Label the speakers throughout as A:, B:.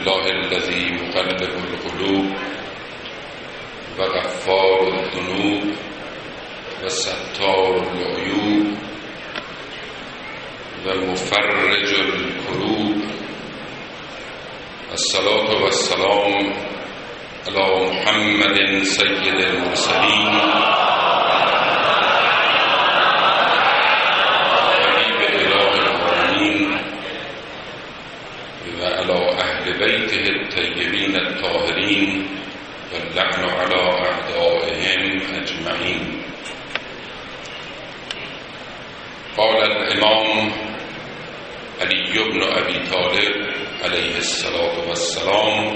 A: بالله الذي مقلب القلوب و غفار الذنوب و ستار العیوب و مفرج الکروب. الصلاة و السلام علی محمد سید المرسلین حبیب اله العالمین و علی اهل بیته الطیبین الطاهرین و اللعن علی اعدائهم اجمعین. قال الامام علی بن ابی طالب علیه الصلاة والسلام: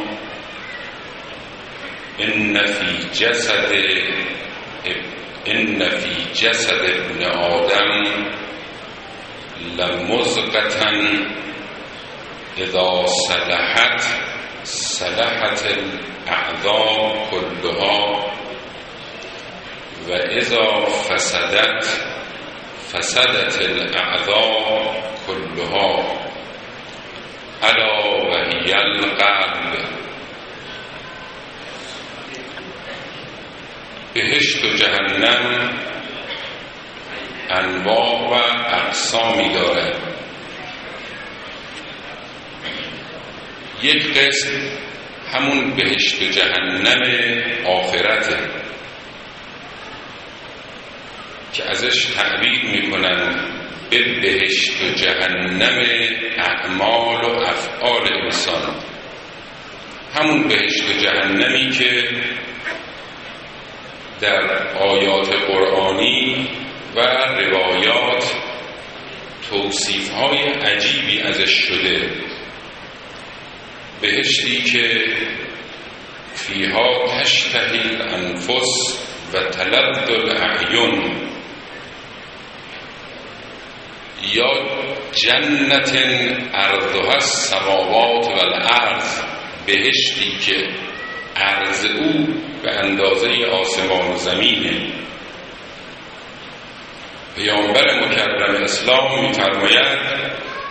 A: ان فی جسد ابن آدم لمضغة اذا صلحت الاعضاء كلها و اذا فسدت الاعضاء كلها الا وهي القلب. بهشت و جهنم انواع و اقسامی دارد. یک قسم همون بهشت و جهنم آخرته که ازش تعبیر میکنن به بهشت و جهنم اعمال و افعال انسان. همون بهشت و جهنمی که در آیات قرآنی و روایات توصیف‌های عجیبی ازش شده. بهشتی که فیها تشتهی الانفس و تلذ الاعین، یا جنت عرضها السماوات و الارض، بهشتی که عرض او به اندازه آسمان و زمینه. پیامبر مکرم اسلام می‌فرماید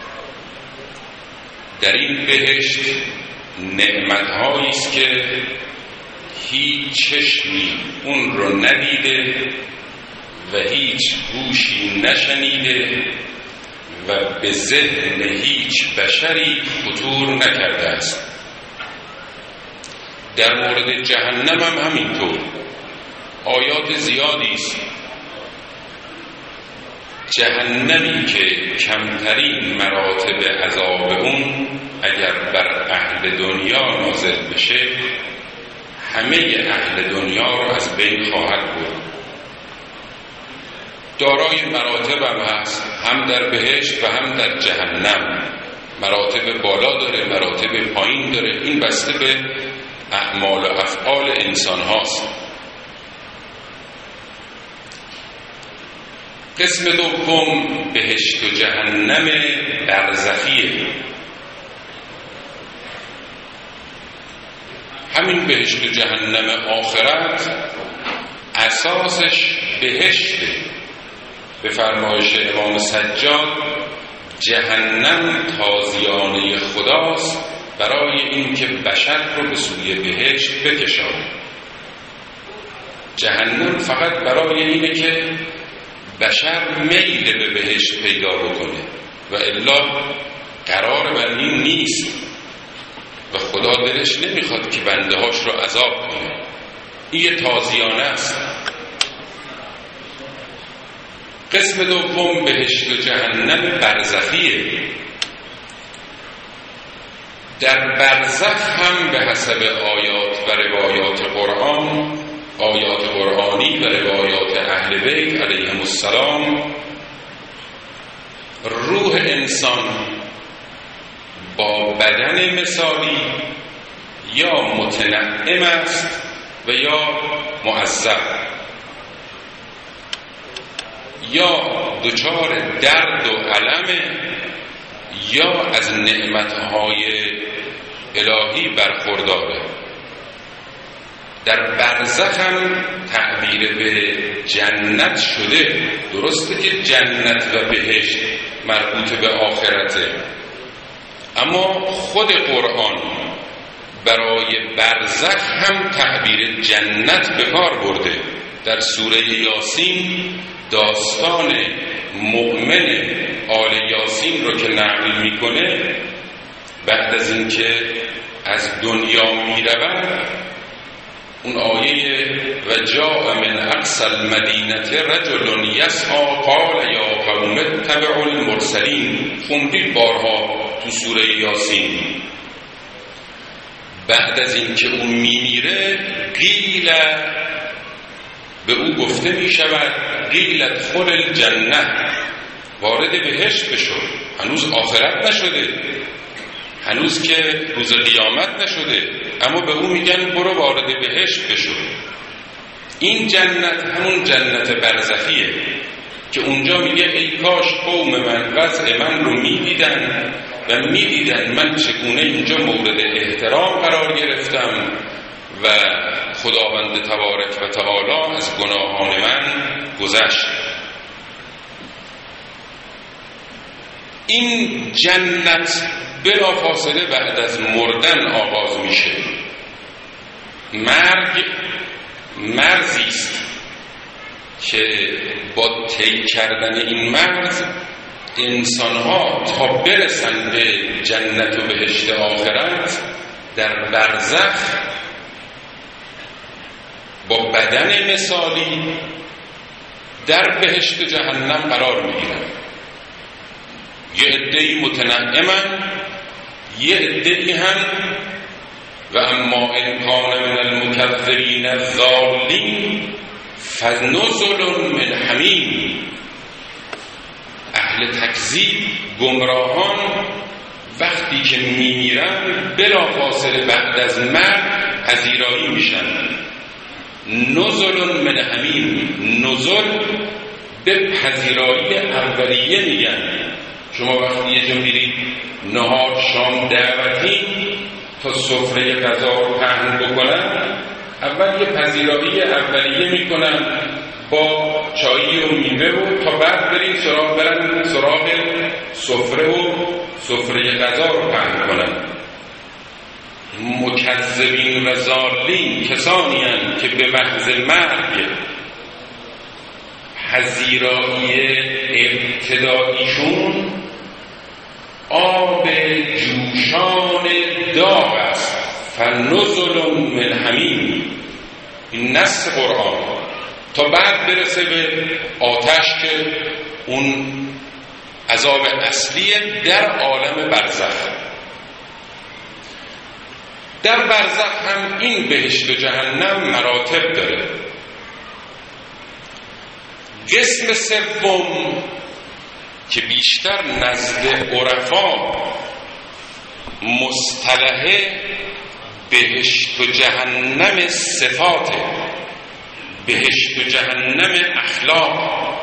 A: در این بهشت نعمت‌هایی است که هیچ چشمی اون رو ندیده و هیچ گوشی نشنیده و به ذهن هیچ بشری خطور نکرده است. در مورد جهنم هم همینطور. آیات زیادی است. جهنمی که کمترین مراتب عذاب اون اگر بر اهل دنیا نازل بشه همه اهل دنیا رو از بین خواهد برد. دارای مراتب هم هست، هم در بهشت و هم در جهنم. مراتب بالا داره، مراتب پایین داره. این بسته به اعمال و افعال انسان هاست. قسم دوم بهشت و جهنم برزخیه. همین بهشت و جهنم آخرت اساسش بهشته. به فرمایش امام سجاد جهنم تازیانه خداست برای اینکه بشر رو به سوی بهشت بکشاند. جهنم فقط برای اینه که بشر میل به بهشت پیدا بکنه و الا قرار بر این نیست و خدا دلش نمیخواد که بنده هاش رو عذاب کنه. این تازیانه است. قسم دوم بهشت و جهنم برزخیه. در برزخ هم به حسب آیات و روایات قرآن، آیات قرآنی و روایات اهل بیت علیهم السلام، روح انسان با بدن مثالی یا متنعم است و یا معذب، یا دچار درد و علم یا از نعمتهای الهی برخورداره. در برزخ هم تعبیر به جنت شده. درسته که جنت و بهشت مربوط به آخرته، اما خود قرآن برای برزخ هم تعبیر جنت به کار برده. در سوره یاسین داستان مؤمن آل یاسین رو که نقل میکنه، بعد از اینکه از دنیا میرود، اون آیه و جاء من اقصی المدینه رجل یسعی قال یا قوم اتبعوا المرسلین، خوندید بارها تو سوره یاسین. بعد از اینکه اون میمیره، قیل به او گفته میشود قیل ادخل الجنه، وارد بهشت بشو. هنوز آخرت نشده، هنوز که روز قیامت نشده، اما به او میگن برو وارد بهشت بشو. این جنت همون جنت برزخیه که اونجا میگه ای کاش قوم من وضع من رو میدیدن و میدیدن من چگونه اینجا مورد احترام قرار گرفتم و خداوند تبارک و تعالی از گناهان من گذشت. این جنت بلافاصله بعد از مردن آغاز میشه. مرگ مرزی است که با طی کردن این مرز انسانها تا برسن به جنت و بهشت آخرت در برزخ با بدن مثالی در بهشت جهنم قرار میگیرن. یه عده‌ای متنعمن، یه عده‌ای هم و اما ان کان من المکذبین الضالین فنزل من حمیم. اهل تکذیب گمراهان وقتی که میمیرن بلافاصله بعد از مرگ پذیرایی میشن. نزل من حمیم، نزل به پذیرایی اولیه میگن. شما وقتی یه جا میرید نهار شام دعوتی تا سفره غذا رو پهن بکنن، اول یه پذیرایی اولیه میکنن با چایی و میوه و تا بعد برن سراغ سفره و سفره غذا رو پهن کنن. مکذبین و ضالین کسانی هستند که به محض مرگ پذیرایی ابتداییشون آب جوشان داغ است. فنزل من حمیم، این نص قرآن، تا بعد برسه به آتش که اون عذاب اصلیه در عالم برزخ. در برزخ هم این بهشت و جهنم مراتب داره. قسم سوم که بیشتر نزد عرفا مصطلح بهشت و جهنم صفاته، بهشت و جهنم اخلاق.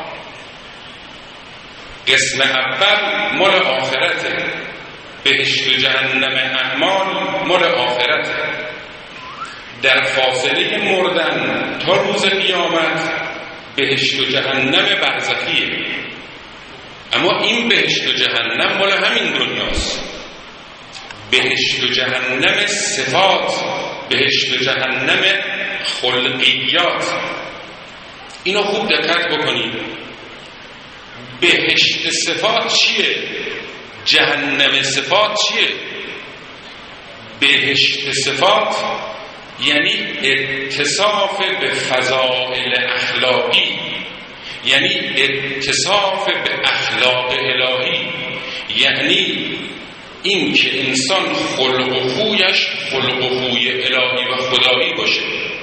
A: قسم اول مال آخرته، بهشت و جهنم اعمال مال آخرته. در فاصله مردن تا روز قیامت بهشت و جهنم برزخیه، اما این بهشت و جهنم مال همین دنیاست. بهشت و جهنم صفات، بهشت و جهنم خلقیات. اینو خوب دقت بکنید. بهشت صفات چیه؟ جهنم صفات چیه؟ بهشت صفات یعنی اتصاف به فضائل اخلاقی، یعنی اتصاف به اخلاق الهی، یعنی این که انسان خلق و خویش خلق و خوی الهی و خدایی باشه.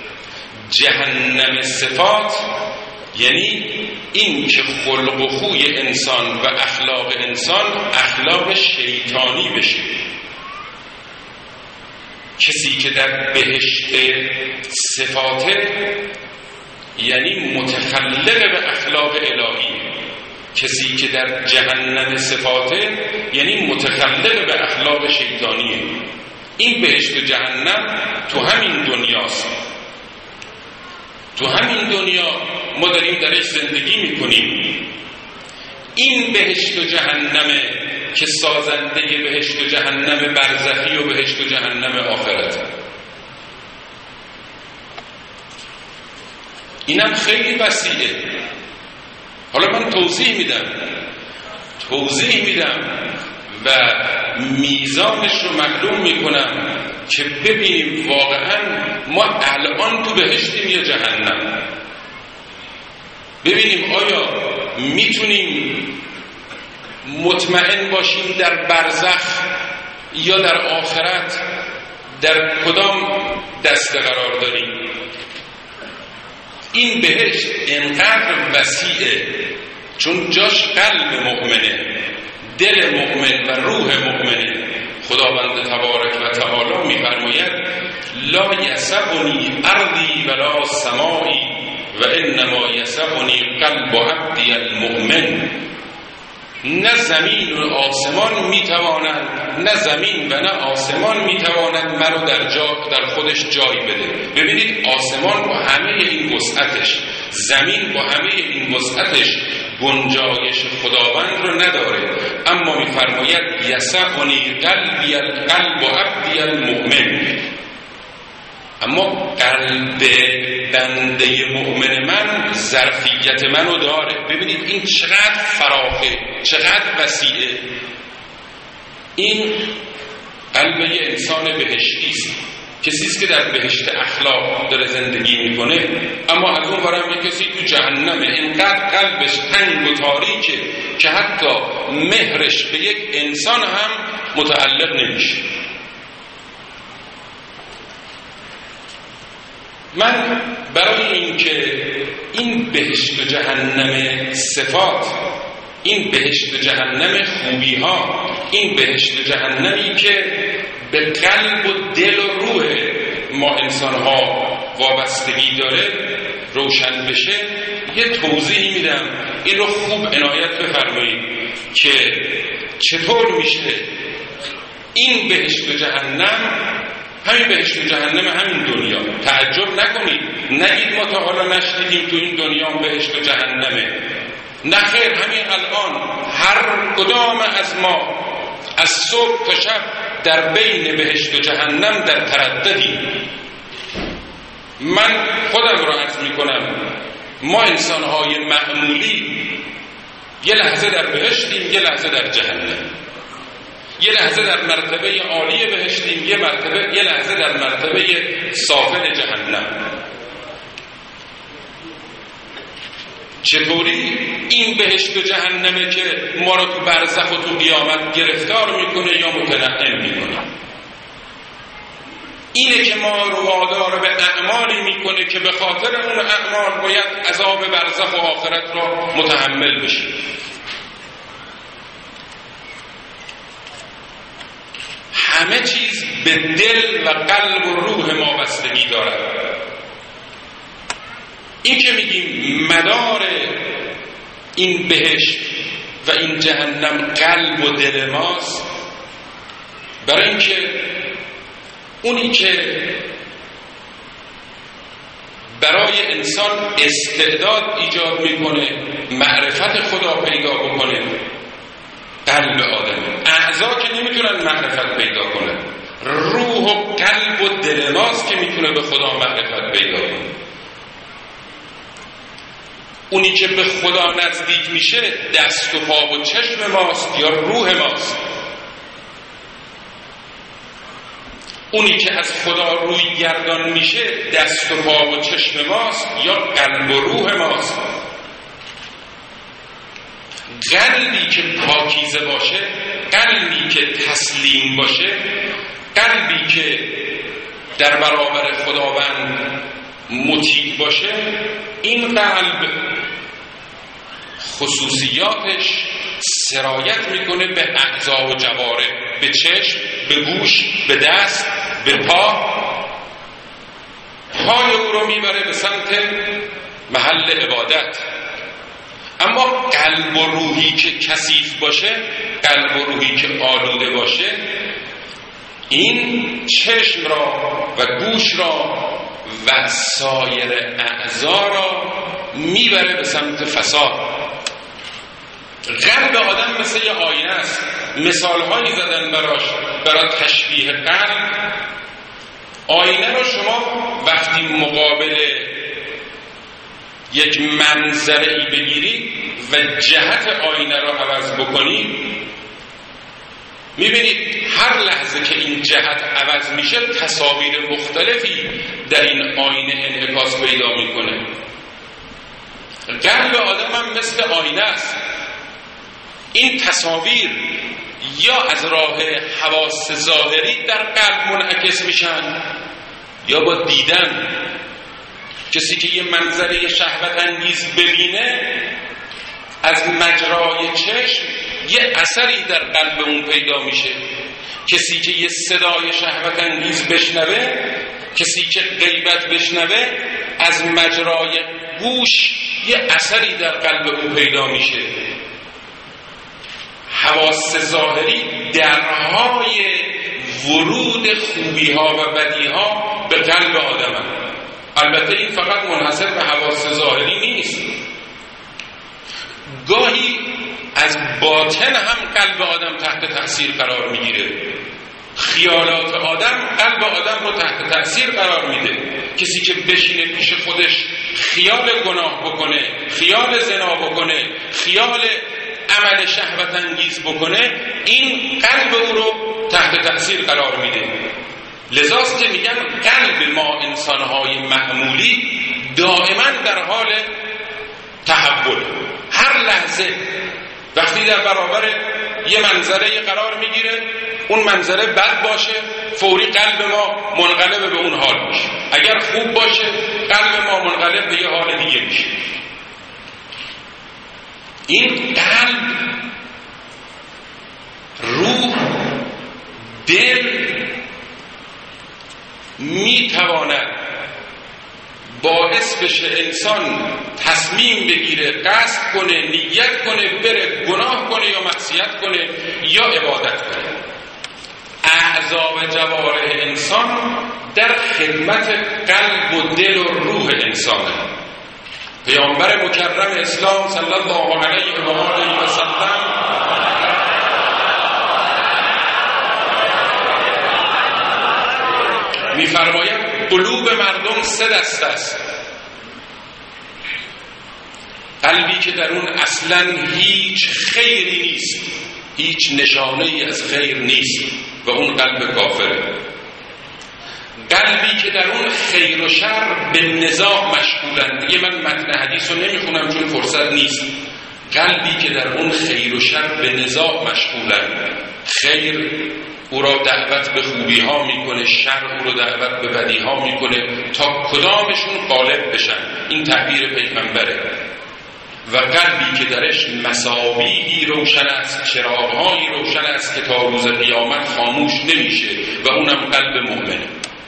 A: جهنم صفات یعنی این که خلق و خوی انسان و اخلاق انسان اخلاق شیطانی بشه. کسی که در بهشت صفاته یعنی متخلق به اخلاق الهی، کسی که در جهنم صفاته یعنی متخلق به اخلاق شیطانیه. این بهشت و جهنم تو همین دنیاست. تو همین دنیا ما داریم درش زندگی میکنیم. این بهشت و جهنم که سازنده بهشت و جهنم برزخی و بهشت و جهنم آخرت. اینم خیلی وسیعه. حالا من توضیح میدم و میزانش رو معلوم میکنم که ببینیم واقعا ما الان تو بهشتیم یا جهنم. ببینیم آیا میتونیم مطمئن باشیم در برزخ یا در آخرت در کدام دسته قرار داریم. این بهشت انقدر وسیعه چون جاش قلب مؤمنه، دل مؤمن و روح مؤمنه. خداوند تبارک و تعالی می‌فرماید لا یسعنی ارضی ولا سمائی و انما یسعنی قلب عبدی المؤمن. نه زمین و آسمان میتوانند، نه زمین و نه آسمان میتوانند مرا در خودش جای بده. ببینید آسمان با همه این وسعتش، زمین با همه این وسعتش گنجایش خداوند رو نداره، اما میفرماید یسعنی قلبی القلب عبدی المؤمن. اما قلب بنده مؤمن من ظرفیت منو داره. ببینید این چقدر فراخه، چقدر وسیعه. این قلب یه انسان بهشتی است، کسی است که در بهشت اخلاق داره زندگی میکنه، اما از اون برم یه کسی تو جهنمه، اینقدر قلبش تنگ و تاریکه که حتی مهرش به یک انسان هم متعلق نمیشه. من برای اینکه این بهشت و جهنم صفات، این بهشت و جهنم خوبی ها، این بهشت و جهنمی که به قلب و دل و روح ما انسان ها وابستگی داره روشن بشه، یه توضیح میدم. این رو خوب عنایت بفرمایید که چطور میشه این بهشت و جهنم، همین بهشت و جهنم همین دنیا. تعجب نکنید، نگید ما تا حالا نشنیدیم تو این دنیا بهشت و جهنمه. نه خیر، همین الان هر کدام از ما از صبح تا شب در بین بهشت و جهنم در ترددیم. من خودم رو عرض میکنم، ما انسانهای معمولی یه لحظه در بهشتیم، یه لحظه در جهنم، یه لحظه در مرتبه عالی بهشتیم، یه لحظه در مرتبه سافل جهنم. چطوری این بهشت و جهنمه که ما رو تو برزخ و تو قیامت گرفتار میکنه یا متنعم میکنه؟ اینه که ما رو وادار به اعمالی میکنه که به خاطر اون اعمال باید عذاب برزخ و آخرت را متحمل بشیم. همه چیز به دل و قلب و روح ما بستگی دارد. این که میگیم مدار این بهشت و این جهنم قلب و دل ماست، برای اینکه اونی که برای انسان استعداد ایجاد میکنه معرفت خدا پیدا بکنه قلب آدم. اعضا که نمیتونن معرفت پیدا کنن، روح و قلب و دل ماست که میتونه به خدا معرفت پیدا کنه. اونی که به خدا نزدیک میشه دست و پا و چشم ماست یا روح ماست. اونی که از خدا روی گردان میشه دست و پا و چشم ماست یا قلب و روح ماست. قلبی که پاکیزه باشه، قلبی که تسلیم باشه، قلبی که در برابر خداوند مطیع باشه، این قلب خصوصیاتش سرایت میکنه به اعضا و جوارح، به چشم، به گوش، به دست، به پا. پای او رو میبره به سمت محل عبادت. اما قلب و روحی که کثیف باشه، قلب و روحی که آلوده باشه، این چشم را و گوش را و سایر اعضا را میبره به سمت فساد. قلب آدم مثل یه آینه است. مثالهایی زدن برای تشبیه قلب. آینه رو شما وقتی مقابل یک منظره‌ای بگیرید و جهت آینه رو عوض بکنید، میبینید هر لحظه که این جهت عوض میشه تصاویر مختلفی در این آینه انعکاس پیدا میکنه. قلب آدم هم مثل آینه است. این تصاویر یا از راه حواس ظاهری در قلب منعکس میشن یا با دیدن. کسی که یه منظره شهوت انگیز ببینه از مجرای چشم یه اثری در قلب اون پیدا میشه. کسی که یه صدای شهوت انگیز بشنوه، کسی که غیبت بشنوه، از مجرای گوش یه اثری در قلب اون پیدا میشه. حواس ظاهری درهای ورود خوبی ها و بدی ها به قلب آدم هست. البته این فقط منحصر به حواس ظاهری نیست. گاهی از باطن هم قلب آدم تحت تأثیر قرار میگیره. خیالات آدم قلب آدم رو تحت تأثیر قرار میده. کسی که بشینه پیش خودش خیال گناه بکنه، خیال زنا بکنه، خیال عمل شهوت انگیز بکنه، این قلب او رو تحت تأثیر قرار میده. لذاست که میگن قلب ما انسانهای معمولی دائما در حال تحول. هر لحظه وقتی در برابر یه منظره قرار میگیره، اون منظره بد باشه، فوری قلب ما منقلب به اون حال میشه. اگر خوب باشه قلب ما منقلب به یه حال دیگه میشه. این قلب، روح، دل میتواند باعث بشه انسان تصمیم بگیره، قصد کنه، نیت کنه، بره گناه کنه یا معصیت کنه یا عبادت کنه. اعضا و جوارح انسان در خدمت قلب و دل و روح انسانه. پیامبر مکرم اسلام صلی الله علیه و آله و سلم می‌فرماید قلوب مردم 3 دسته است. قلبی که در اون اصلاً هیچ خیری نیست، هیچ نشانه‌ای از خیر نیست و اون قلب کافره. قلبی که در اون خیر و شر به نزاع مشغولن. دیگه من متن حدیث رو نمیخونم چون فرصت نیست. قلبی که در اون خیر و شر به نزاع مشغولن، خیر او را دعوت به خوبی ها میکنه، شر او را دعوت به بدی ها میکنه تا کدامشون غالب بشن. این تعبیر پیغمبره. و قلبی که درش مصابیحی روشن است، چراغ‌هایی روشن است که تا روز قیامت خاموش نمیشه و اونم قلب مؤمنه.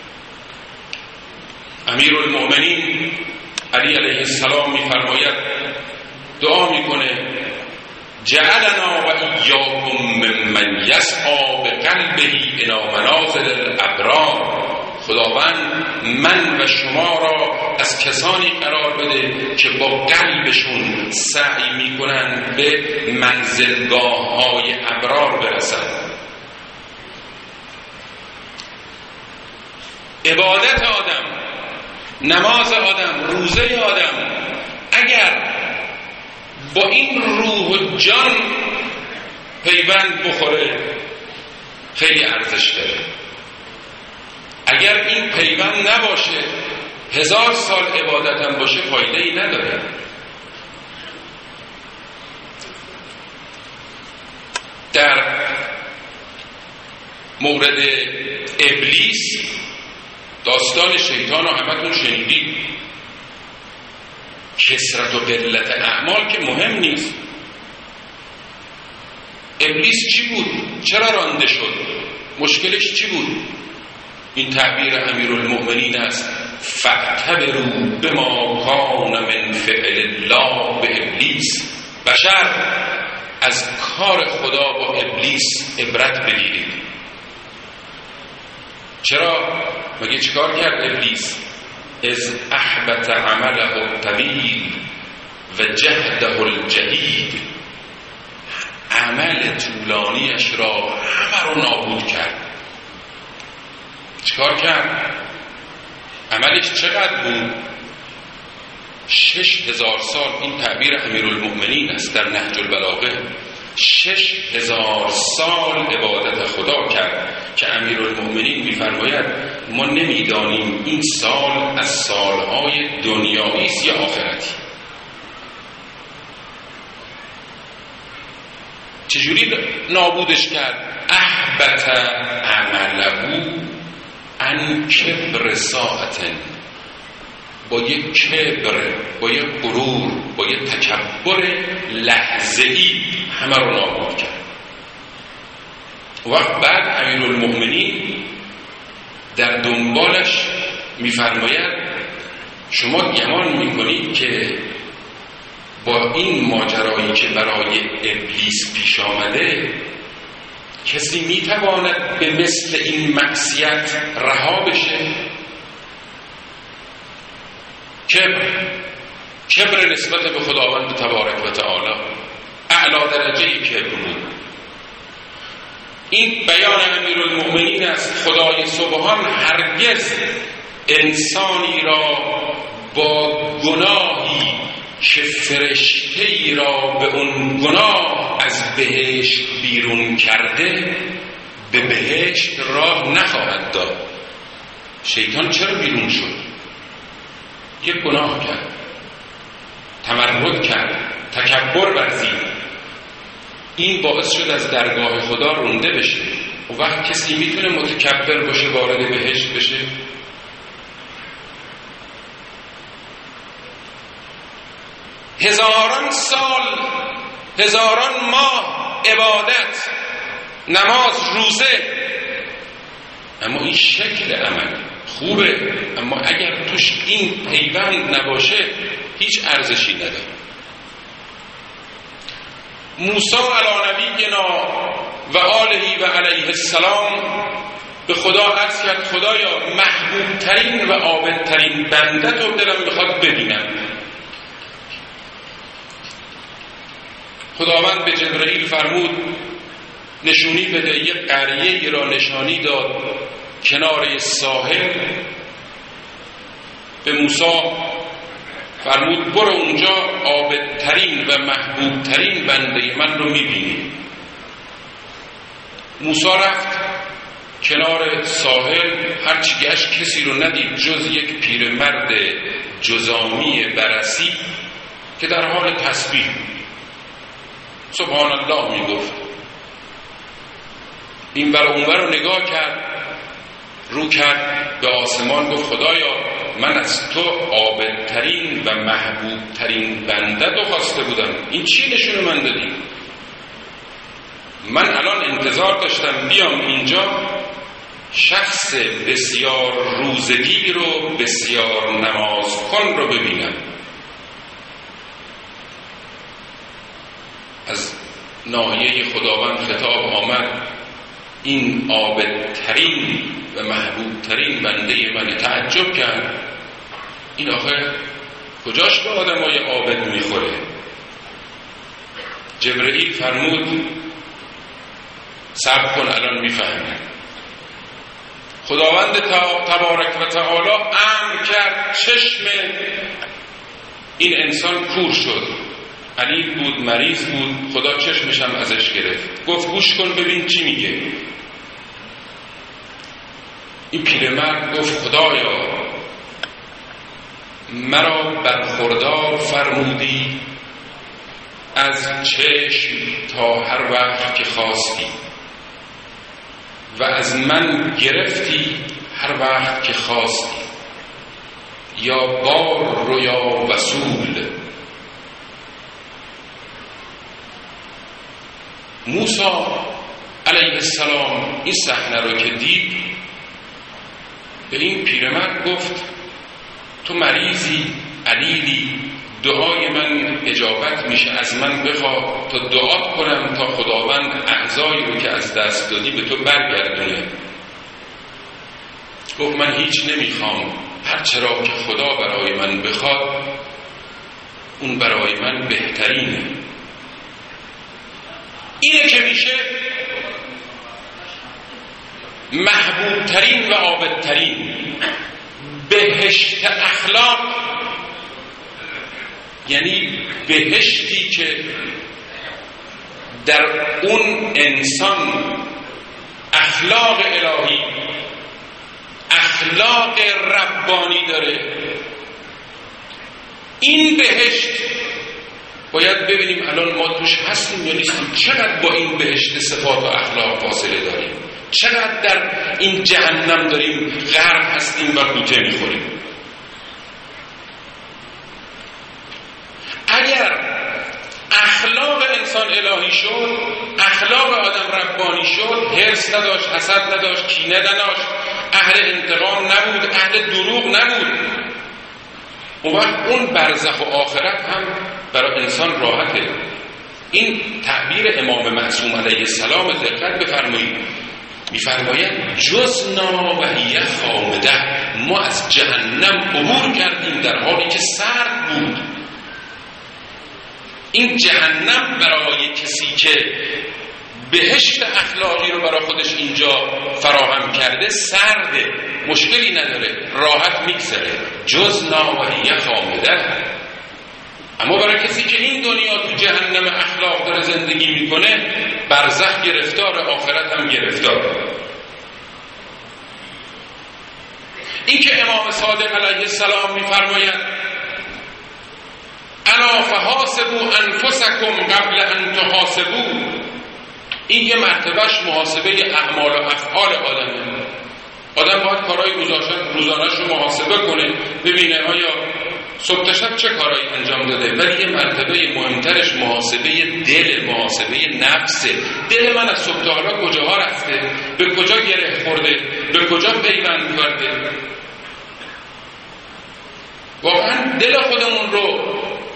A: امیرالمؤمنین علی علیه السلام میفرماید، دعا میکنه جعلنا و ایاکم ممن یسعی بقلبه الی منازل الابرار. خداوند من و شما را از کسانی قرار بده که با قلبشون سعی میکنن به منزلگاه‌های ابرار برسن. عبادت آدم، نماز آدم، روزه آدم اگر با این روح و جان پیوند بخوره خیلی ارزش داره. اگر این پیوند نباشه 1000 سال عبادت هم باشه فایده‌ای نداره. در مورد ابلیس داستان شیطان رو همتون شنیدید. کثرت و قلت اعمال که مهم نیست. ابلیس چی بود؟ چرا رانده شد؟ مشکلش چی بود؟ این تعبیر امیرالمؤمنین است: فاعتبروا بما کان من فعل الله به ابلیس. بشر از کار خدا با ابلیس عبرت بگیرید. چرا؟ مگه چیکار کرد ابلیس؟ از احبط عمله الطویل و جهده الجدید. عمل طولانیش را همه رو نابود کرد. چیکار کرد؟ عملش چقدر بود؟ 6000 سال. این تعبیر امیرالمؤمنین است در نهج البلاغه. 6000 سال عبادت خدا کرد که امیرالمؤمنین می‌فرماید ما نمی‌دانیم این سال از سالهای دنیایی است یا آخرتی. چجوری نابودش کرد؟ احبط عمله عن کبر ساعتن. با یک کبر، با یک غرور، با یک تکبر لحظه‌ای همه رو نابود کرد. وقت بعد امیرالمؤمنین در دنبالش می‌فرماید شما گمان می‌کنید که با این ماجرایی که برای ابلیس پیش آمده کسی می‌تواند به مثل این معصیت رها بشه؟ کبر نسبت به خداوند تبارک و تعالی اعلی درجه کبر بود. این بیان امیرالمؤمنین است. خدای سبحان هرگز انسانی را با گناهی که فرشته‌ای را به اون گناه از بهشت بیرون کرده به بهشت راه نخواهد داد. شیطان چرا بیرون شد؟ یک گناه کرد، تمرد کرد، تکبر ورزید. این باعث شد از درگاه خدا رونده بشه. و وقت کسی میتونه متکبر باشه وارد بهشت بشه؟ هزاران سال، هزاران ماه عبادت، نماز، روزه، اما این شکل عمل خوبه، اما اگر توش این پیوند نباشه هیچ ارزشی نداره. موسی علی نبینا و آله و علیه السلام به خدا عرض کرد خدایا محبوب ترین و عابد ترین بنده تو دلم میخواد ببینم. خداوند به جبرئیل فرمود نشونی بده. یک قریه‌ای را نشانی داد کنار ساحل. به موسی فرمود برو اونجا عابدترین و محبوبترین بنده من رو میبینی. موسی رفت کنار ساحل، هرچی گشت کسی رو ندید جز یک پیرمرد جزامی برسی که در حال تسبیح سبحان الله میگفت. این ور اون ور رو نگاه کرد، رو کرد به آسمان، گفت خدایا من از تو عابدترین و محبوبترین بنده تو خواسته بودم، این چی نشون من دادی؟ من الان انتظار داشتم بیام اینجا شخص بسیار روزگیر و بسیار نمازخوان رو ببینم. از ناحیه خداوند خطاب آمد این عابدترین و محبوبترین بنده من. تعجب کرد این آخه کجاش به آدمای عابد میخوره؟ جبرئیل فرمود صبر کن الان میفهمی. خداوند تبارک و تعالی امر کرد چشم این انسان کور شد. علی بود، مریض بود، خدا چشمشم ازش گرفت. گفت گوش کن ببین چی میگه. این پیرمرد گفت خدایا مرا برخوردار فرمودی از چشم تا هر وقت که خواستی و از من گرفتی هر وقت که خواستی. یا بار رو یا وصول. موسی علیه السلام این صحنه رو که دید به این پیرمرد گفت تو مریضی، علیلی، دعای من اجابت میشه، از من بخواه تا دعا کنم تا خداوند اعضایی رو که از دست دادی به تو برگردونه. گفت من هیچ نمیخوام، هر چرا که خدا برای من بخواد اون برای من بهترینه. اینه که میشه محبوب ترین و عابد ترین بهشت اخلاق، یعنی بهشتی که در اون انسان اخلاق الهی، اخلاق ربانی داره. این بهشت باید ببینیم الان ما توش هستیم یا نیستیم، چقدر با این بهشت صفات و اخلاق فاصله داریم، چقدر در این جهنم داریم غرق هستیم و قوطه میخوریم. اگر اخلاق انسان الهی شد، اخلاق آدم ربانی شد، حرص نداشت، حسد نداشت، کینه نداشت، اهل انتقام نبود، اهل دروغ نبود، اون وقت اون برزخ و آخرت هم برای انسان راحته. این تعبیر امام معصوم علیه السلام دقت بفرمایید، میفرماید جز ناوهیه خامده، ما از جهنم عبور کردیم در حالی که سرد بود. این جهنم برای کسی که بهشت اخلاقی رو برای خودش اینجا فراهم کرده سرده، مشکلی نداره، راحت میگذره، جز ناوهیه خامده. اما برای کسی که این دنیا تو جهنم اخلاق داره زندگی میکنه، برزخ گرفتار، آخرت هم گرفتار. این که امام صادق علیه السلام میفرماید الا فحاسبوا انفسکم قبل ان تحاسبوا، این یه مرتبهش محاسبه اعمال و افعال آدمه. آدم باید کارهای روزانه‌اش رو محاسبه کنه، ببینه آیا صبح تا شب چه کارهایی انجام داده. ولی یه مرتبه مهمترش محاسبه دل، محاسبه نفسه. دل من از صبح تا حالا کجاها رفته، به کجا گره خورده، به کجا پیوند کرده. واقعا دل خودمون رو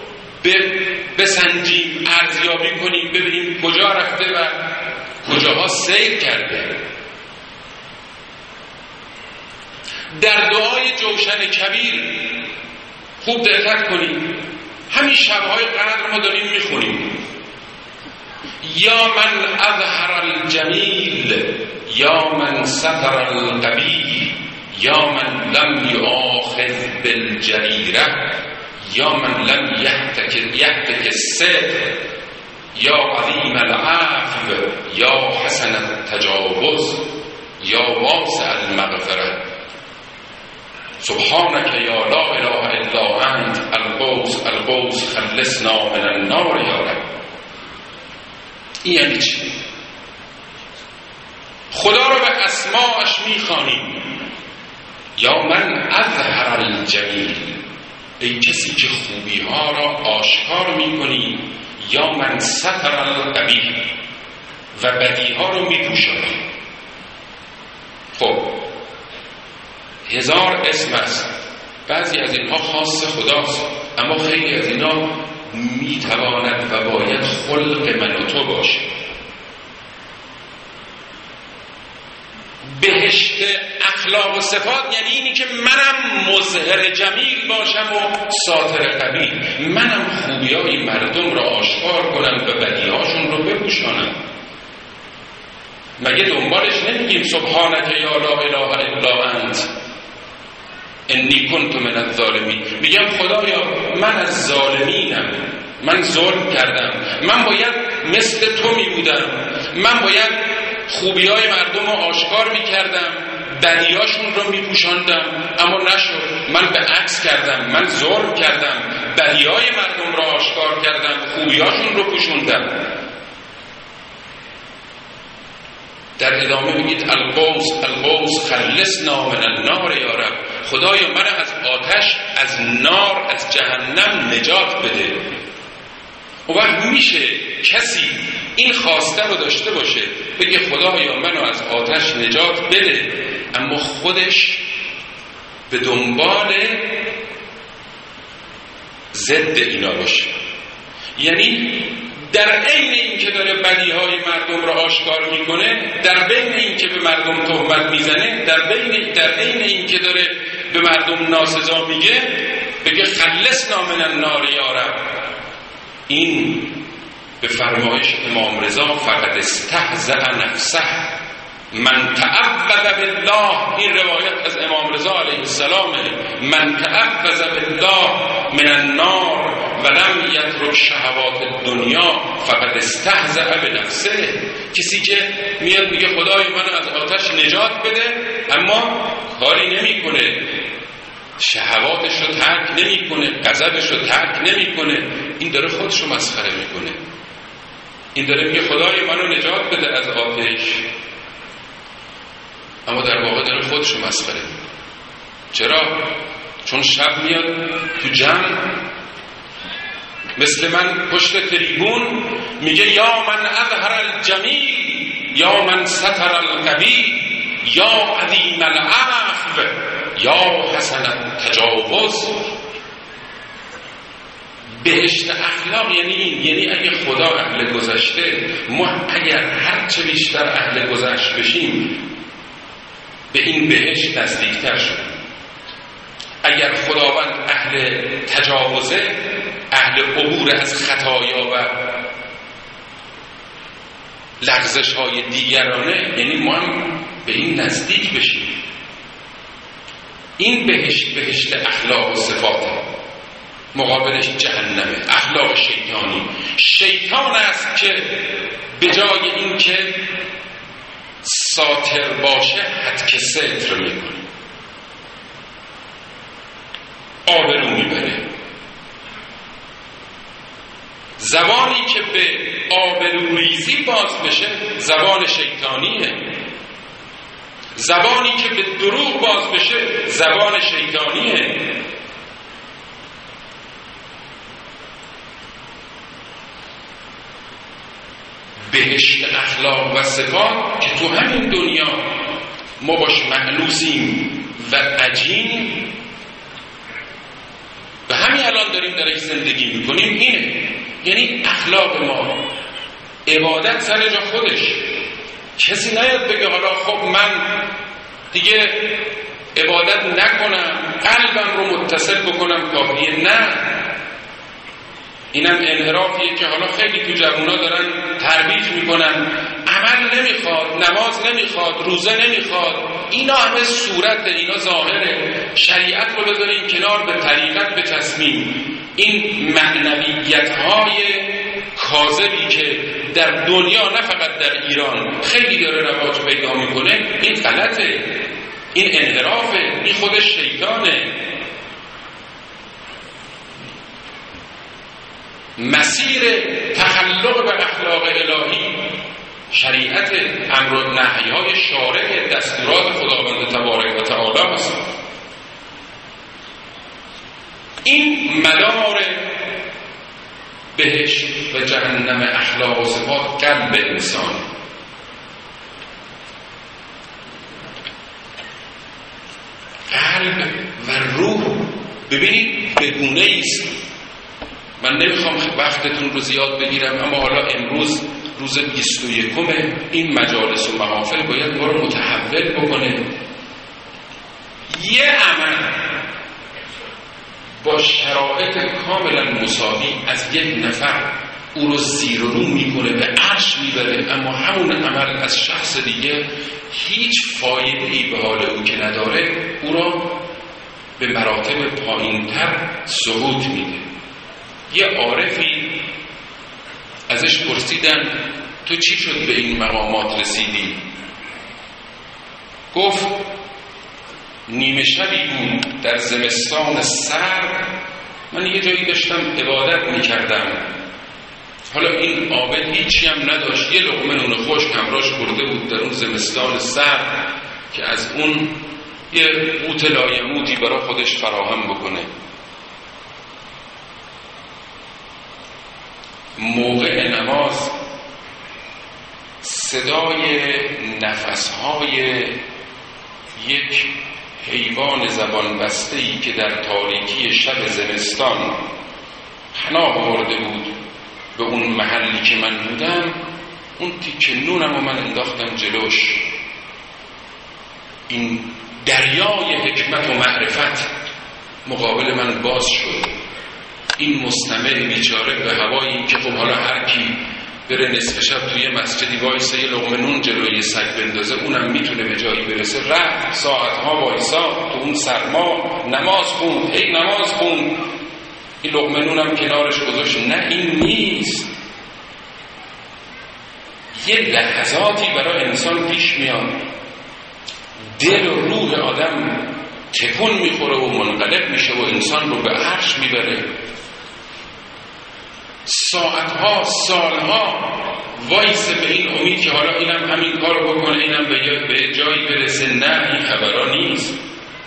A: بسنجیم، ارزیابی کنیم، ببینیم کجا رفته و کجاها سیر کرده. در دعای جوشن کبیر خوب دقت کنیم، همین شبهای قدر ما داریم میخونیم یا من اظهر الجمیل یا من ستر القبیح یا من لم یؤاخذ بالجریره یا من لم یهتک الستر یا عظیم العفو یا حسن التجاوز یا واسع المغفره سبحانك یا لا اله الا انت القوس القوس خلصنا من النار یا رب. این یعنی چی؟ خدا رو به اسماءش میخوانیم. یا من اظهر الجمیل، ای کسی که خوبی ها را آشکار میکنی. یا من ستر القبیح، و بدی ها رو میپوشانی. خب 1000 اسم است، بعضی از اینها خاص خداست، اما خیلی از اینها میتواند و باید خلق من و تو باشه. بهشت اخلاق و صفات یعنی اینی که منم مظهر جمیل باشم و ساتر قبیح، منم خوبیای مردم را آشکار کنم و بدیهاشون رو بپوشانم. مگه دنبالش نمیگیم سبحانک یا لا اله الا انت انی کنت من الظالمین؟ میگم خدایا من از ظالمینم، من ظلم کردم، من باید مثل تو میبودم، من باید خوبیای مردم رو آشکار میکردم، بدیاشون رو میپوشاندم، اما نشد. من به عکس کردم، من ظلم کردم، بدیای مردم رو آشکار کردم، خوبیاشون رو پوشوندم. در ادامه میگید القوس القوس خلصنا من النار یا رب، خدایا من از آتش، از نار، از جهنم نجات بده. و وقت میشه کسی این خواسته رو داشته باشه، بگه خدایا منو از آتش نجات بده، اما خودش به دنبال ضد اینا باشه. یعنی در عین این که داره بدیهای مردم را آشکار میکنه، در بین این که به مردم تهمت میزنه، در عین این که داره به مردم ناسزا میگه، بگه خلصنا من النار یا رب. این به فرمایش امام رضا فقط استهزأ نفسه من تعوذ بالله، این روایت از امام رضا علیه السلام، من تعوذ بالله من النار ولم یترک شهوات الدنیا فقد استهزأ بنفسه. کسی که میاد میگه خدای منو از آتش نجات بده اما کاری نمیکنه، شهواتش رو ترک نمیکنه، غضبش رو ترک نمیکنه، این داره خودش رو مسخره میکنه. این داره میگه خدای منو نجات بده از آتش، اما در واقع داره خودش رو مسخره میکنه. چرا؟ چون شب میاد تو جمع مثل من پشت تریبون میگه یا من اظهر الجمیل یا من ستر القبیح یا عظیم العفو یا حسن التجاوز. بهشت اخلاق یعنی این، یعنی اگه خدا اهل گذشته، ما اگر هرچه بیشتر اهل گذشت بشیم به این بهشت نزدیکتر شد. اگر خداوند اهل تجاوزه، اهل عبور از خطایا و لغزش های دیگرانه، یعنی ما هم به این نزدیک بشیم. این بهشت اخلاق و صفاته، مقابلش جهنمه، اخلاق شیطانی. شیطان است که به جای این که ساتر باشه حد ستر میکنه، آبرو میبره. زبانی که به آبروریزی باز بشه زبان شیطانیه، زبانی که به دروغ باز بشه زبان شیطانیه. بهشت اخلاق و صفات که تو همین دنیا ما باش مأنوسیم و عجین و همین الان داریم درش زندگی میکنیم، اینه. یعنی اخلاق ما، عبادت سر جا خودش. کسی نیاد بگه حالا خب من دیگه عبادت نکنم، قلبم رو متصل بکنم کافیه. نه، اینم انحرافیه که حالا خیلی تو جوونا دارن ترویج میکنن. عمل نمیخواد، نماز نمیخواد، روزه نمیخواد، اینا همه صورت، اینا ظاهره. شریعت رو بذاریم کنار، به طریقت به تصمیم. این معنویت‌های کاذبی که در دنیا نه فقط در ایران خیلی داره رواج پیدا میکنه، این غلطه، این انحرافه، این خودش شیطانه. مسیر تخلق به اخلاق الهی شریعت، امر و نهی‌های شارع، دستورات خداوند تبارک و تعالی است. این مدار بهشت و جهنم اخلاق و صفات قلب انسان. قلب و روح ببینید بگونه ایست. من نمیخوام وقتتون رو زیاد بگیرم، اما حالا امروز روز 21 این مجالس و محافل باید ما رو متحول بکنه. یه عمل با شرایط کاملا مساوی از یک نفر او رو زیر و رو میکنه، به عرش میبره، اما همون عمل از شخص دیگه هیچ فایده‌ای به حال او که نداره، او رو به مراتب پایین‌تر صعود میده. یه عارفی ازش پرسیدن تو چی شد به این مقامات رسیدی؟ گفت نیمه شبی بود در زمستان سرد، من یه جایی داشتم عبادت میکردم. حالا این عابد هیچی هم نداشت، یه لقمه نون خشک همراهش برده بود در اون زمستان سرد که از اون یه قوت لایموتی برای خودش فراهم بکنه. موقع نماز صدای نفسهای یک حیوان زبان بسته‌ای که در تاریکی شب زمستان پناه برده بود به اون محلی که من بودم، اون تیکه نونم و من انداختم جلوش. این دریای حکمت و معرفت مقابل من باز شد. این مستمع بیچاره به هوای این که خب حالا هر کی بره نصف شب توی مسجدی وایسه یه لقمه نون جلوی سگ بندازه اونم میتونه به جایی برسه، رفت ساعتها وایسا تو اون سرما نماز خوند، هی نماز خوند، این لقمه نونم کنارش گذاشت. نه، این نیست. یه لحظاتی برای انسان پیش میاد دل و روح آدم تکون میخوره و منقلب میشه و انسان رو به عرش میبره. ساعتها سالها وایسه به این امید که حالا اینم همین کارو بکنه، اینم به جایی برسه. نه، این خبرها نیست.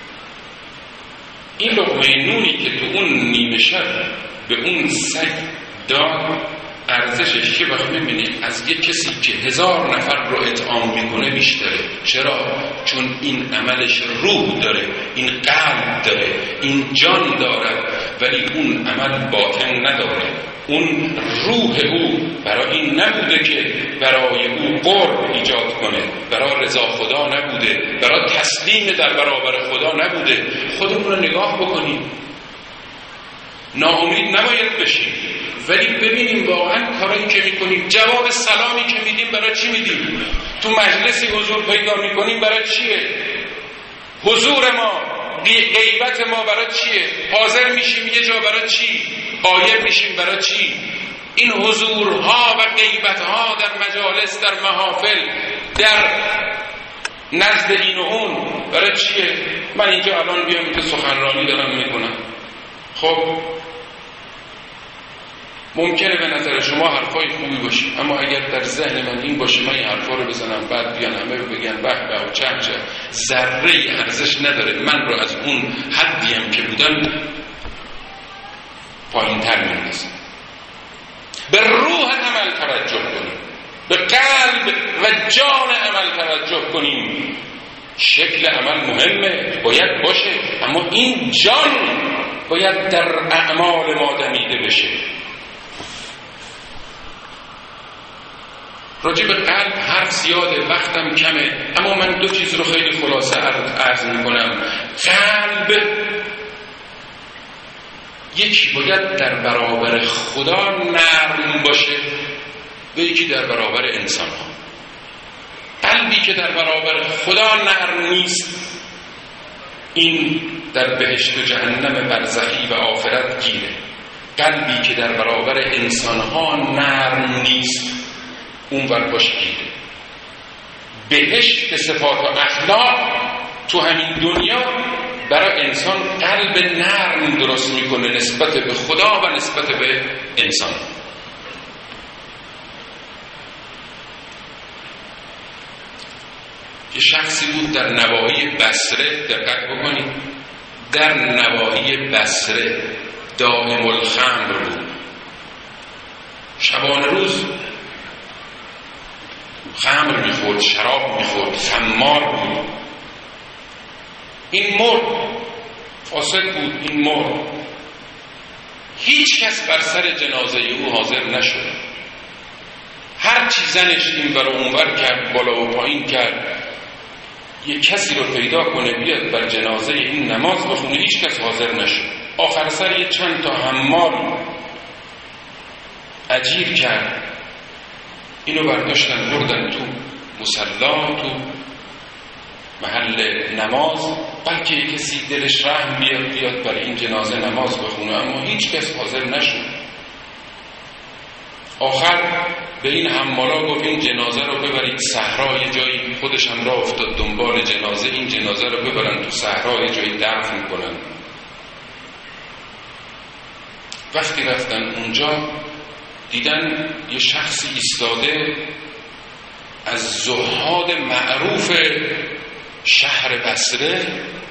A: این لقمه نونی که تو اون نیمه شب به اون سگ داد ارزشش که وقت میبینی از یک کسی که 1000 نفر رو اطعام میکنه بیشتره. چرا؟ چون این عملش روح داره، این قلب داره، این جان داره، ولی اون عمل باطن نداره. اون روح او برای این نبوده که برای او قرب ایجاد کنه، برای رضا خدا نبوده، برای تسلیم در برابر خدا نبوده. خودمون رو نگاه بکنیم، ناامید نباید بشیم، ولی ببینیم واقعا کارایی که میکنیم، جواب سلامی که میدیم برای چی میدیم؟ تو مجلسی حضور پیدا میکنیم برای چیه؟ حضور ما، غیبت ما برای چیه؟ حاضر میشیم یه جا برای چی؟ غایب میشیم برای چی؟ این حضورها و غیبتها در مجالس، در محافل، در نزد این و اون برای چیه؟ من اینجا الان بیام که سخنرانی دارم میکنم، خب ممکنه به نظر شما حرفای خوبی باشه، اما اگر در ذهن من این باشه من این حرفا رو بزنم بعد بیان همه رو بگن به به و چه ذره ارزش نداره، من رو از اون حدیم که بودم پایین تر میندازم. به روح عمل توجه کنیم، به قلب و جان عمل توجه کنیم. شکل عمل مهمه، باید باشه، اما این جان باید در اعمال ما دمیده بشه. راجع به قلب حرف زیاده، وقتم کمه، اما من 2 چیز رو خیلی خلاصه عرض میکنم. قلب یکی باید در برابر خدا نرم باشه و یکی در برابر انسان ها. قلبی که در برابر خدا نرم نیست، این در بهشت و جهنم برزخی و آخرت گیره. قلبی که در برابر انسان ها نرم نیست، اون ورپاش گیره. بهشت صفات و اخلاق تو همین دنیا برای انسان قلب نرم درست میکنه نسبت به خدا و نسبت به انسان. یه شخصی بود در نواحی بصره، دقت بکنید، در نواحی بصره دائم الخمر بود، شبانه روز خمر میخورد، شراب میخورد، خمار بود. این مرد، فاسد بود، این مرد. هیچ کس بر سر جنازه او حاضر نشد. هر چی زنش این ور و اون ور کرد، بالا و پایین کرد، یک کسی رو پیدا کنه بیاد بر جنازه این نماز بخونه، هیچ کس حاضر نشد. آخر سر یه چند تا حمال اجیر کرد، اینو برداشتن بردن تو مصلا، تو محل نماز، بلکه کسی دلش رحم بیاد برای این جنازه نماز بخونه، اما هیچ کس حاضر نشد. آخر به این حمالا گفت این جنازه رو ببرید صحرا، یه جایی خودش هم راه افتاد دنبال جنازه، این جنازه رو ببرن تو صحرا یه جایی دفن کنن. وقتی رفتن اونجا دیدن یه شخصی ایستاده از زهاد معروف شهر بصره،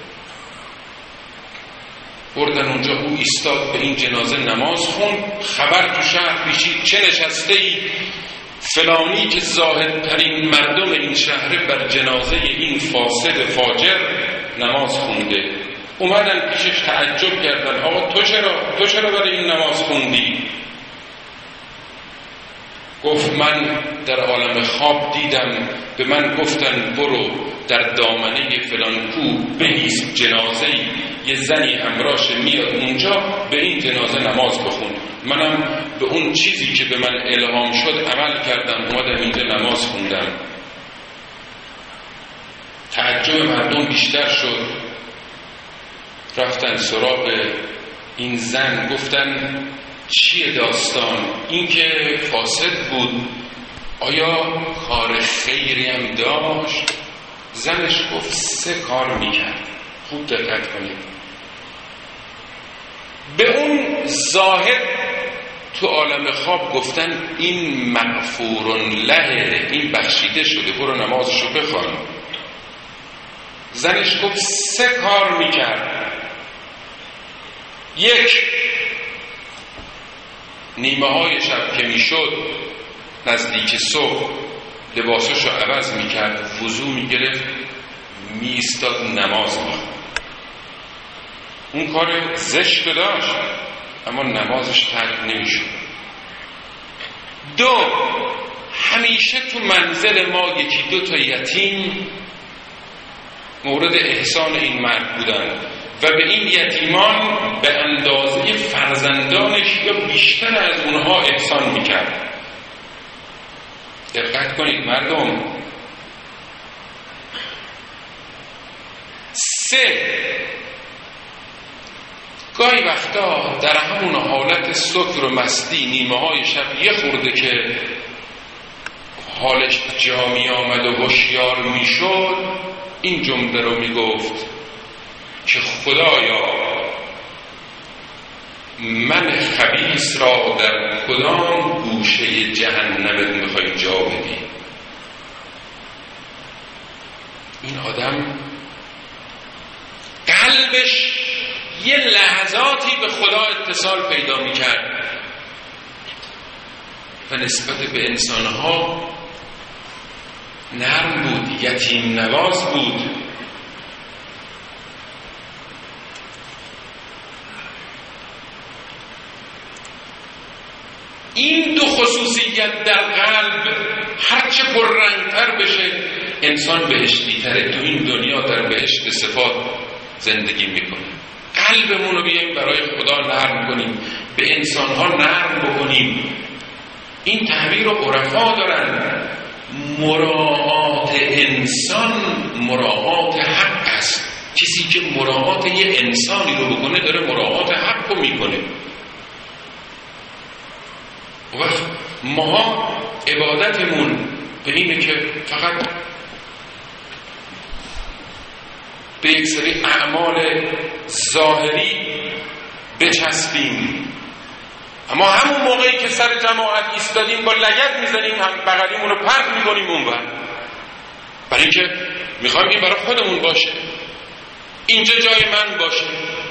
A: بردن اونجا، او ایستاد به این جنازه نماز خوند. خبر تو شهر پیچید چه نشسته ای فلانی که زاهدترین مردم این شهر بر جنازه این فاسد فاجر نماز خونده. اومدن پیشش تعجب کردن، آقا تو چرا برای این نماز خوندی؟ گفت من در عالم خواب دیدم، به من گفتن برو در دامنه فلان کو بایست، جنازه‌ای یه زنی همراهش میاد اونجا به این جنازه نماز بخون. منم به اون چیزی که به من الهام شد عمل کردم، اومدم اینجا نماز خوندم. تعجب مردم بیشتر شد، رفتن سراغ این زن، گفتن چیه داستان؟ این که فاسد بود، آیا کار خیری هم داشت؟ زنش گفت 3 کار میکرد. خوب دقت کنید. به اون زاهد تو عالم خواب گفتن این مغفور له، این بخشیده شده، برو نمازشو بخوان. زنش گفت 3 کار میکرد. 1، نیمه های شب که میشد نزدیک صبح لباسشو عوض میکرد، وضو میگرفت، میایستاد نماز میخوند. اون کار زشت داشت اما نمازش ترک نمیشد. 2، همیشه تو منزل ما 1-2 تا یتیم مورد احسان این مرد بودن و به این یتیمان به اندازه فرزندانش یا بیشتر از اونها احسان میکرد. دقت کنید مردم. 3، گاهی وقتا در همون حالت سکر و مستی نیمه های شب یه خورده که حالش جا می آمد و هوشیار می شد، این جمله رو می گفت که خدایا من خبیث را در کدام گوشه جهنمت می خواهی جا بدی؟ این آدم قلبش یه لحظاتی به خدا اتصال پیدا می کرد و نسبت به انسانها نرم بود، یتیم نواز بود. این 2 خصوصیت در قلب هرچه پررنگتر بشه انسان بهشتی‌تره. تو این دنیا در بهشت صفات زندگی میکنه. قلبمون رو بیاییم برای خدا نرم کنیم، به انسانها نرم بکنیم. این تعبیر رو عرفا دارن. مراعات انسان مراعات حق است. کسی که مراعات یه انسانی رو بکنه داره مراعات حق رو میکنه. وقت ما عبادتمون به اینه که فقط به یک سری اعمال ظاهری بچسبیم، اما همون موقعی که سر جماعت ایستادیم با لگد میزنیم هم بغلیمون رو پرت میکنیم اونور، برای اینکه میخوایم این برای خودمون باشه، اینجا جای من باشه.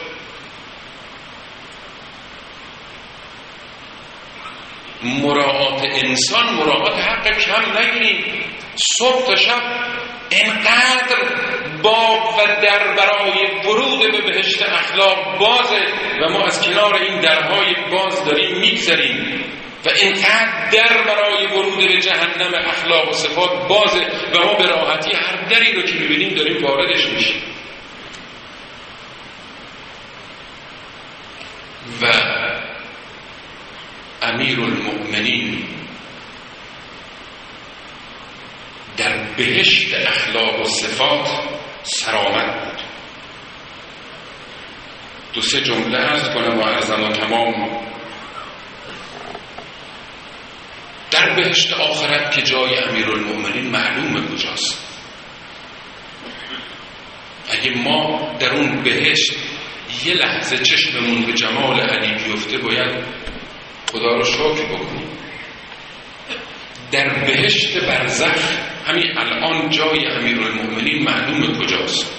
A: مراعات انسان مراعات حق کم نگیریم. صبح تا شب اینقدر باب و در برای ورود به بهشت اخلاق بازه و ما از کنار این درهای باز داریم میگذریم و اینقدر در برای ورود به جهنم اخلاق و صفات بازه و ما به راحتی هر دری رو که میبینیم داریم واردش میشیم. و امیر المؤمنین در بهشت اخلاق و صفات سرآمد بود. 2-3 جمله عرض کنم و عرضم و تمام. در بهشت آخرت که جای امیر المؤمنین معلومه کجاست. اگه ما در اون بهشت یه لحظه چشممون به جمال علی بیفته باید خدا رو شکر بکنیم. در بهشت برزخ همین الان جای امیرالمؤمنین معلومه کجاست.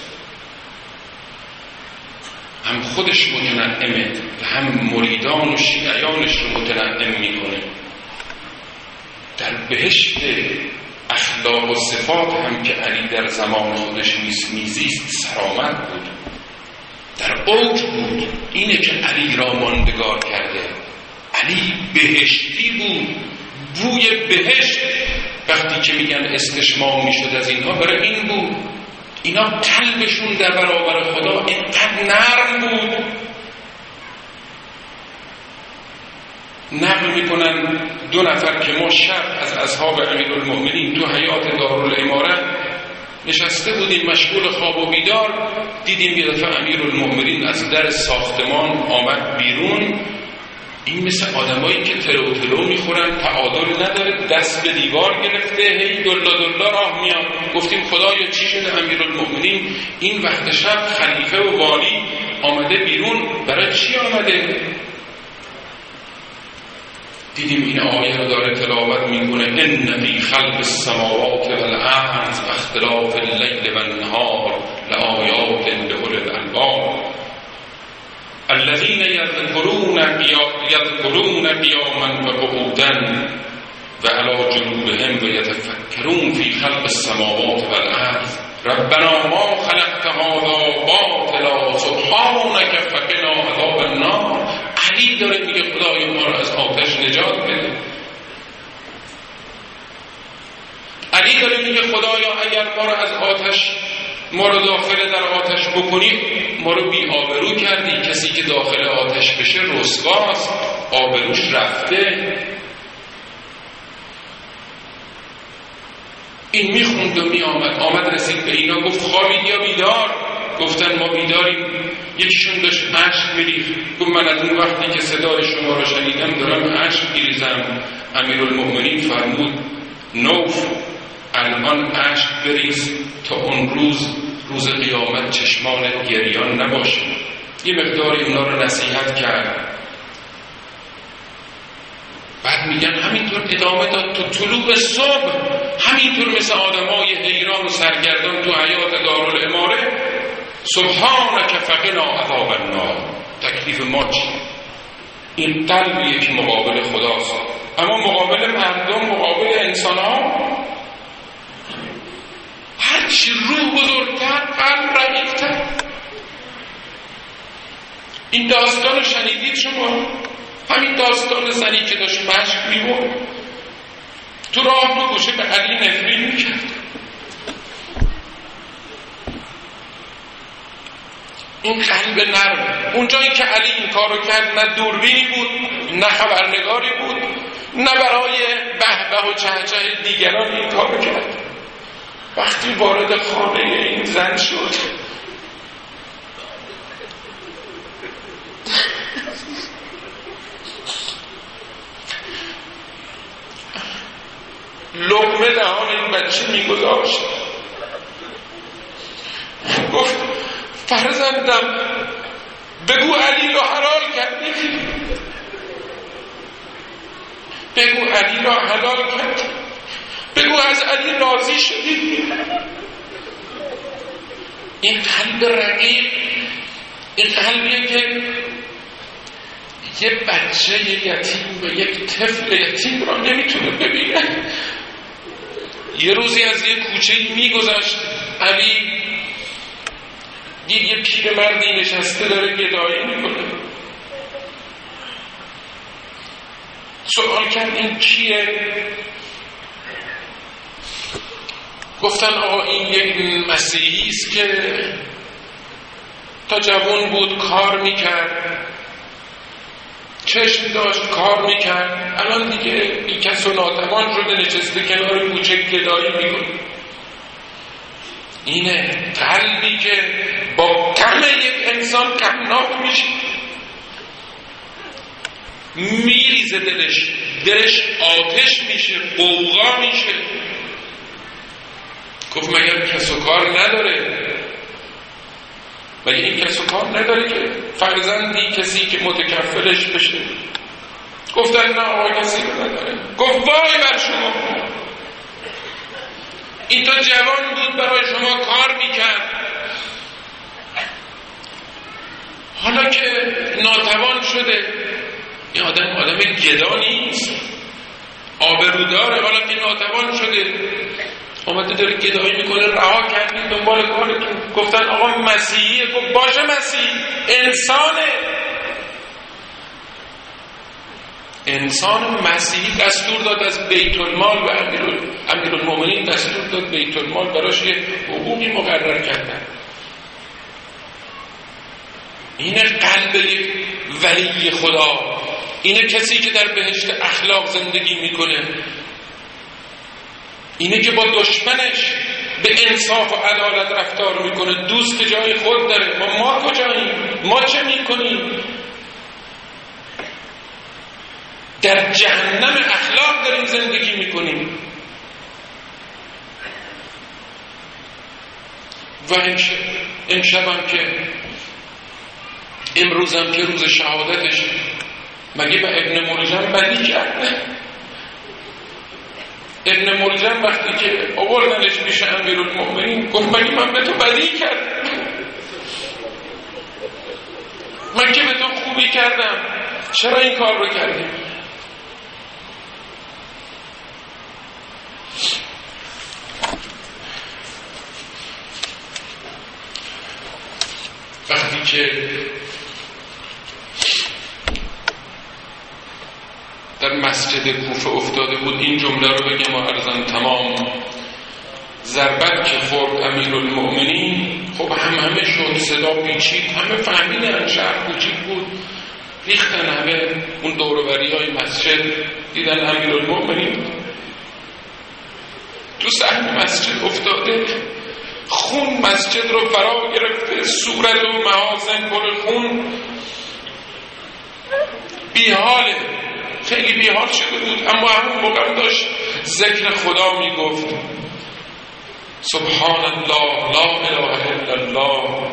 A: هم خودش متنعمه و هم مریدان و شیعیانش رو متنعم میکنه. در بهشت اخلاق و صفات هم که علی در زمان خودش میزیست سرآمد بود، در اوج بود. اینه که علی را ماندگار کرده. علی بهشتی بود، بوی بهشت وقتی که میگن استشمام میشد از اینها برای این بود اینا قلبشون در برابر خدا اینقدر نرم بود. نقل میکنن 2 نفر که ما شب از اصحاب امیرالمؤمنین تو حیاط دارالامارت نشسته بودیم مشغول خواب و بیدار، دیدیم یه دفعه امیرالمؤمنین از در ساختمان آمد بیرون. این مثل آدمایی که تلو میخورن، تعادل نداره، دست به دیوار گرفته، هی دلا راه میاد. گفتیم خدایا چی شده امیرالمؤمنین این وقت شب خلیفه و والی آمده بیرون، برای چی آمده؟ دیدیم این آیه رو داره تلاوت میکنه ان فی خلق السماوات والارض و اختلاف اللیل والنهار لآیات لأولی الالباب الذین یذکرون قیاما و قعودا و علی جنوبهم و یتفکرون فی خلق السماوات والارض ربنا ما خلقت هذا باطلا سبحانک فقنا عذاب النار. علی داره میگه خدای ما رو از آتش نجات بده. علی داره میگه خدایا اگر ما رو از آتش، ما رو داخل در آتش بکنی، ما رو بی آبرو کردی. کسی که داخل آتش بشه رسواست، آبروش رفته. این میخوند و آمد رسید به اینا، گفت خوابید یا بیدار؟ گفتن ما بیداریم. یکیشون داشت اشک میریخت، گفت من از اون وقتی که صدای شما رو شنیدم دارم اشک میریزم. امیرالمؤمنین فرمود نوف الان اشک بریز تا اون روز قیامت چشمانت گریان نباشه. یه مقداری اونا رو نصیحت کرد. بعد میگن همینطور ادامه داد تو طلوع صبح، همینطور مثل آدمای حیران و سرگردان تو حیاط دارالاماره سبحانک فقنا عذاب النار. تکلیف ما چی؟ این قلبیه که مقابل خداست، اما مقابل مردم، مقابل انسان ها هرچی روح بزرگتر قلب رقیق‌تر. این داستان رو شنیدید شما؟ همین داستان زنی که داشت مشک می‌برد تو راه تو گوشه به علی نفرین میکرد. این قلب نرم. اونجایی که علی این کار رو کرد نه دوربینی بود، نه خبرنگاری بود، نه برای بهبه و چهچه دیگران این کار رو کرد. وقتی وارد خانه این زن شد لقمه دهان این بچه میگذاشت، گفت فرزندم بگو علی رو حلال کردی، بگو علی رو حلال کردی، بگو از علی راضی شدی. این قلب رقیق، این قلبیه که یه بچه یتیم و یک طفل یتیم را نمیتونه ببینه. یه روزی از یه کوچه‌ای میگذشت، علی دید یه پیرمردی نشسته داره گدایی میکنه. سوال کرد این کیه؟ گفتن آقا این یک مسیحی است که تا جوان بود کار میکرد، چشم داشت کار میکرد، الان دیگه بی کس و ناتوان شده نشسته کنار کوچه گدایی میکنه. اینه قلبی که با غم یک انسان غمناک میشه، میریزه دلش آتش میشه، غوغا میشه. گفت مگر کس و کار نداره؟ مگر این کس و کار نداره که فرزندی کسی که متکفلش بشه؟ گفتن نه آقا کسی نداره. گفت وای بر شما، این تا جوان بود برای شما کار میکرد، حالا که ناتوان شده، این آدم گدا نیست، آبروداره، حالا که ناتوان شده آمده داره گدایی میکنه، رها کردید دنبال کارتون. گفتن آقا مسیحیه. گفت باشه مسیح، انسان مسیحی دستور داد از بیت المال و امیرالمومنین دستور داد بیت المال براش یه حقوقی مقرر کردن. اینه قلب یک ولی خدا، اینه کسی که در بهشت اخلاق زندگی میکنه، اینه که با دشمنش به انصاف و عدالت رفتار میکنه. دوست جای خود داره. ما کجاییم؟ ما چه میکنیم؟ در جهنم اخلاق داریم زندگی میکنیم. و امشبم که امروزم که روز شهادتش، مگه به ابن ملجم بدی کرده؟ ابن ملجم وقتی که آوردنش پیش امیرالمومنین گفت مگه من به تو بدی کردم؟ من که به تو خوبی کردم، چرا این کار رو کردی؟ وقتی که در مسجد کوفه افتاده بود، این جمله رو بگم و عرضم تمام. ضربت که خورد امیرالمومنین، خب همه شد، صدا پیچید، همه فهمیدن شهر کوچیک بود، ریختن همه اون دوروبری های مسجد، دیدن امیرالمومنین تو صحن مسجد افتاده، خون مسجد رو فرا گرفته، صورت و محاسن پر خون، بیحاله، خیلی بیحال شده بود. اما همون موقع داشت ذکر خدا میگفت، سبحان الله لا اله الا الله.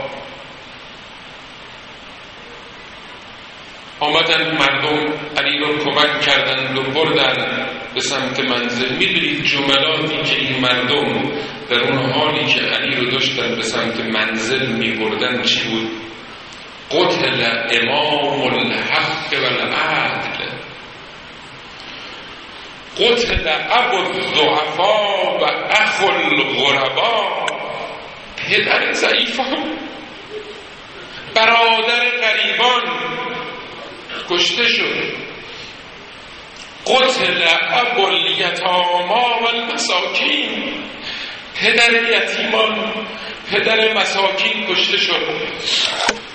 A: آمدن مردم علی رو کمک کردند و بردن به سمت منزل. میدونید جملاتی که این مردم در اون حالی که علی رو داشتن به سمت منزل میبردن چی بود؟ قتل امام الحق والعدل، قتل ابو الضعفاء و اخو الغرباء. پدر ضعیفان، برادر غریبان کشته شد. قتل ابو الیتاما و المساکین، پدر یتیمان، پدر مساکین کشته شد.